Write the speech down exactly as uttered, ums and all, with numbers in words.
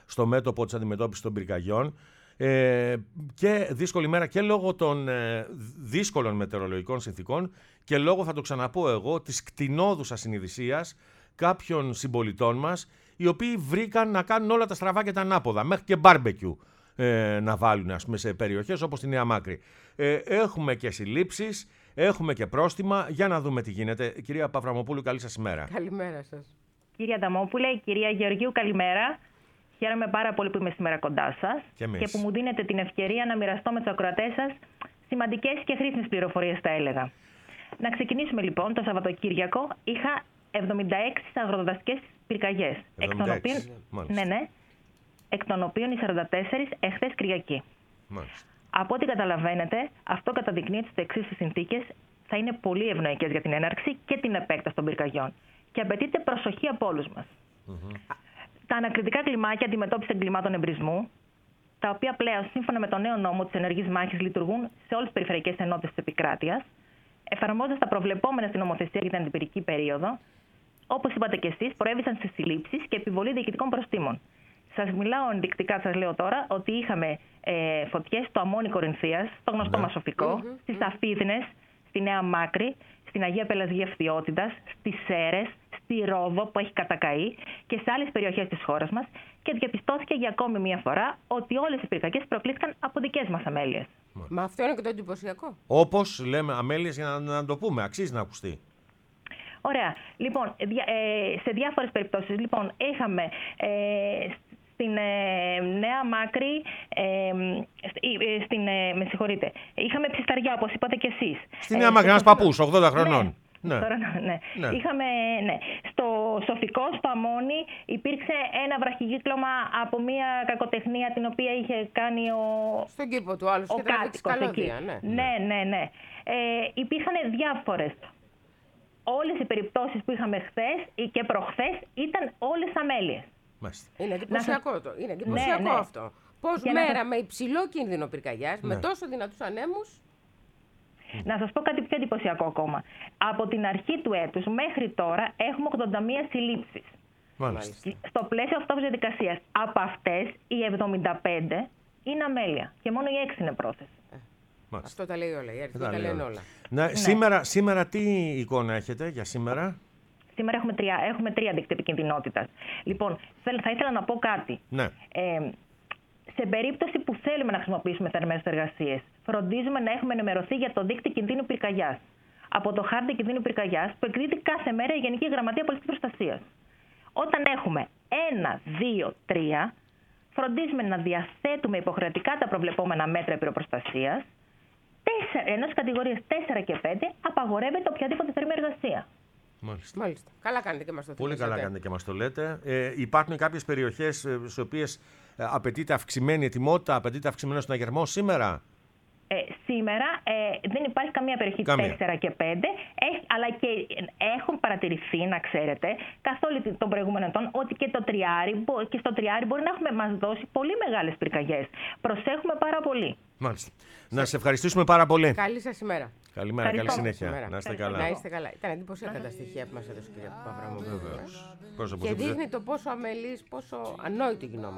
στο μέτωπο της αντιμετώπισης των πυρκαγιών. Ε, και δύσκολη μέρα και λόγω των ε, δύσκολων μετεωρολογικών συνθήκων και λόγω, θα το ξαναπώ εγώ, της κτηνόδους ασυνειδησίας κάποιων συμπολιτών μας, οι οποίοι βρήκαν να κάνουν όλα τα στραβά και τα ανάποδα, μέχρι και μπάρμπεκιου ε, να βάλουν, ας πούμε, σε περιοχές όπως τη Νέα Μάκρη. Ε, έχουμε και συλλήψεις, έχουμε και πρόστιμα. Για να δούμε τι γίνεται. Κυρία Παυραμοπούλου, καλή σας ημέρα. Καλημέρα σας. Κυρία Ανταμόπουλε, κυρία Γεωργίου, καλημέρα. Χαίρομαι πάρα πολύ που είμαι σήμερα κοντά σας και, και που μου δίνετε την ευκαιρία να μοιραστώ με τους ακροατές σας σημαντικές και χρήσιμες πληροφορίες, θα έλεγα. Να ξεκινήσουμε λοιπόν. Το Σαββατοκύριακο είχα εβδομήντα έξι αγροτοδασικές πυρκαγιές. Εκ των οποίων, ναι, ναι, εκ των οποίων οι σαράντα τέσσερις εχθές Κυριακή. Μάλιστα. Από ό,τι καταλαβαίνετε, αυτό καταδεικνύει ότι στις εξής συνθήκες θα είναι πολύ ευνοϊκές για την έναρξη και την επέκταση των πυρκαγιών. Και απαιτείται προσοχή από όλους μας. Mm-hmm. Τα ανακριτικά κλιμάκια αντιμετώπισης εγκλημάτων εμπρισμού, τα οποία πλέον σύμφωνα με το νέο νόμο της ενεργής μάχης λειτουργούν σε όλες τις περιφερειακές ενότητες της επικράτειας, εφαρμόζοντας τα προβλεπόμενα στην νομοθεσία για την αντιπυρική περίοδο, όπως είπατε και εσείς, προέβησαν σε συλλήψεις και επιβολή διοικητικών προστίμων. Σας μιλάω ενδεικτικά, σας λέω τώρα, ότι είχαμε ε, φωτιές στο Αμμόνι Κορινθίας, στο γνωστό ναι. μας Σοφικό, mm-hmm. στις Αφίδνες, στη Νέα Μάκρη, στην Αγία Πελασγία Φθιώτιδας, στις Σέρρες, στη Ρόδο που έχει κατακαεί και σε άλλες περιοχές της χώρας μας, και διαπιστώθηκε για ακόμη μία φορά ότι όλες οι πυρκαγιές προκλήθηκαν από δικές μας αμέλειες. Μα αυτό είναι και το εντυπωσιακό. Όπως λέμε, αμέλειες, για να, να το πούμε, αξίζει να ακουστεί. Ωραία. Λοιπόν, σε διάφορες περιπτώσεις, λοιπόν, είχαμε ε, στην ε, Νέα Μάκρη, ε, στην, ε, με συγχωρείτε, είχαμε Ψισταριά, όπως είπατε και εσείς. Στη Νέα Μάκρη, ένας παππούς, ογδόντα χρονών. Ναι. Ναι. Τώρα, ναι. Ναι. Είχαμε, ναι. Στο Σοφικό, στο Αμμόνι, υπήρξε ένα βραχικύκλωμα από μια κακοτεχνία την οποία είχε κάνει ο, στον κήπο του άλλου, ο κάτοικος εκεί. Ναι, ναι, ναι. ναι. Ε, υπήρχαν διάφορες. Όλες οι περιπτώσεις που είχαμε χθες και προχθές ήταν όλες αμέλειες. Μάλιστα. Είναι εντυπωσιακό, σας... το. Είναι εντυπωσιακό ναι, ναι. αυτό. Πώς και μέρα να... με υψηλό κίνδυνο πυρκαγιάς, ναι. με τόσο δυνατούς ανέμους. Να σας πω κάτι πιο εντυπωσιακό ακόμα. Από την αρχή του έτους μέχρι τώρα έχουμε ογδόντα μία συλλήψεις. Μάλιστα. Στο πλαίσιο αυτής της διαδικασίας. Από αυτές οι εβδομήντα πέντε είναι αμέλεια και μόνο οι έξι είναι πρόθεση. Αυτό τα λέει όλα, οι αριθμοί τα λένε όλα. Να, ναι. σήμερα, σήμερα τι εικόνα έχετε για σήμερα? Σήμερα έχουμε τρία, έχουμε τρία δίκτυα επικινδυνότητας. Λοιπόν, θα ήθελα να πω κάτι. Ναι. Ε, σε περίπτωση που θέλουμε να χρησιμοποιήσουμε θερμές εργασίες, φροντίζουμε να έχουμε ενημερωθεί για το δίκτυο κινδύνου πυρκαγιάς. Από το χάρτη κινδύνου πυρκαγιάς που εκδίδει κάθε μέρα η Γενική Γραμματεία Πολιτικής Προστασίας. Όταν έχουμε ένα, δύο, τρία, φροντίζουμε να διαθέτουμε υποχρεωτικά τα προβλεπόμενα μέτρα πυροπροστασίας. Ενώ στις κατηγορίες τέσσερα και πέντε απαγορεύεται οποιαδήποτε θερμή εργασία. Μάλιστα. Μάλιστα. Καλά κάνετε και μας το Πολύ θυμίσατε. καλά κάνετε και μας το λέτε. Ε, υπάρχουν κάποιες περιοχές στις οποίες απαιτείται αυξημένη ετοιμότητα, απαιτείται αυξημένο συναγερμό σήμερα? Ε, σήμερα ε, δεν υπάρχει καμία περιοχή καμία. τέσσερα και πέντε, ε, αλλά και έχουν παρατηρηθεί, να ξέρετε, καθ' όλη τον προηγούμενο ετών, ότι και, το τριάρι, και στο τριάρι μπορεί να έχουμε μας δώσει πολύ μεγάλες πυρκαγιές. Προσέχουμε πάρα πολύ. Μάλιστα. Να σε ευχαριστήσουμε πάρα πολύ. Καλή σας ημέρα. Καλημέρα, καλή συνέχεια. Σήμερα. Να είστε καλά. Να είστε καλά. Ήταν εντυπωσιακά τα στοιχεία που μας έδωσε η κυρία Παπραμοπούλου. Βεβαίως. Και δείχνει το πόσο αμελής, πόσο ανόητοι γινόμαστε.